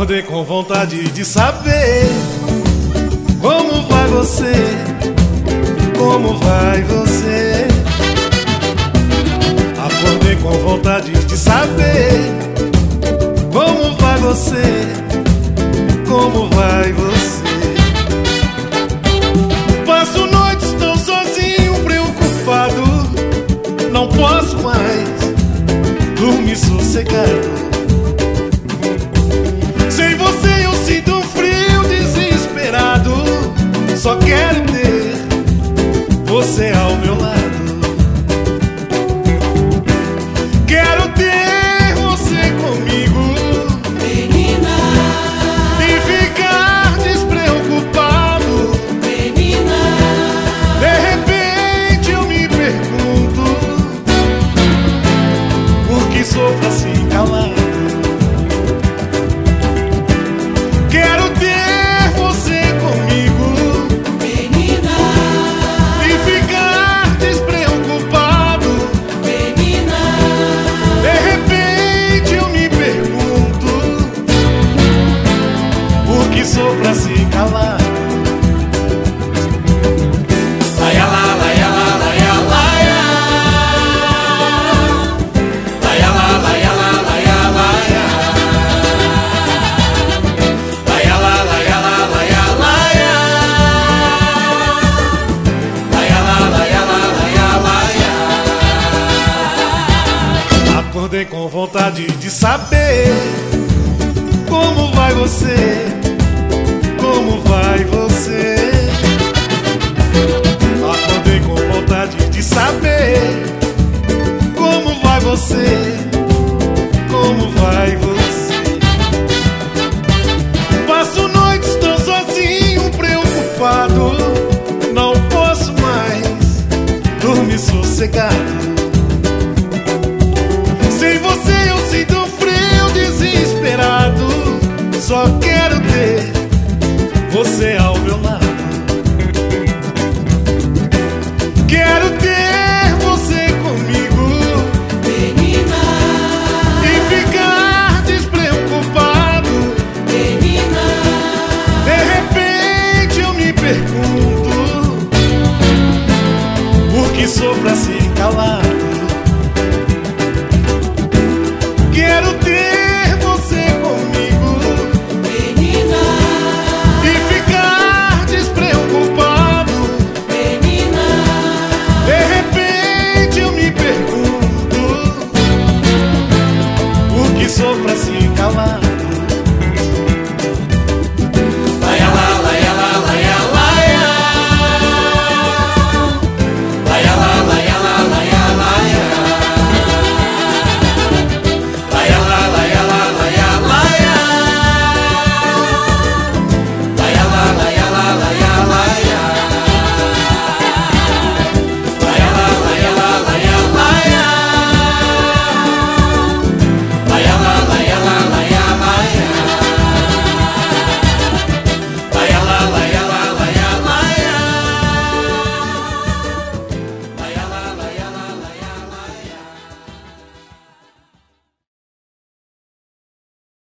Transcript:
Acordei com vontade de saber como vai você, como vai você. Acordei com vontade de saber como vai você, como vai você. Passo noites tão sozinho, preocupado, não posso mais dormir sossegado. Sem você eu sinto um frio desesperado. Só quero ter você ao meu lado. Quero ter você comigo, menina, e ficar despreocupado, menina. De repente eu me pergunto por que sofro assim calado. Quero ter você comigo, Menina, e ficar despreocupado. menina, De repente eu me pergunto por que sofro assim calado. laia lá, laia lá, laia laia. Laia lá, laia lá, laia laia. Laia lá, laia lá, laia laia. Laia lá, laia lá, laia laia. Acordei com vontade de saber como vai você, como vai você. Acordei com vontade de saber como vai você, como vai você. Passo noites tão sozinho, preocupado, não posso mais dormir sossegado. Sem você eu sinto um frio desesperado. Só quero ter você ao meu lado. Quero ter você comigo, Menina, e ficar despreocupado. menina, De repente eu me pergunto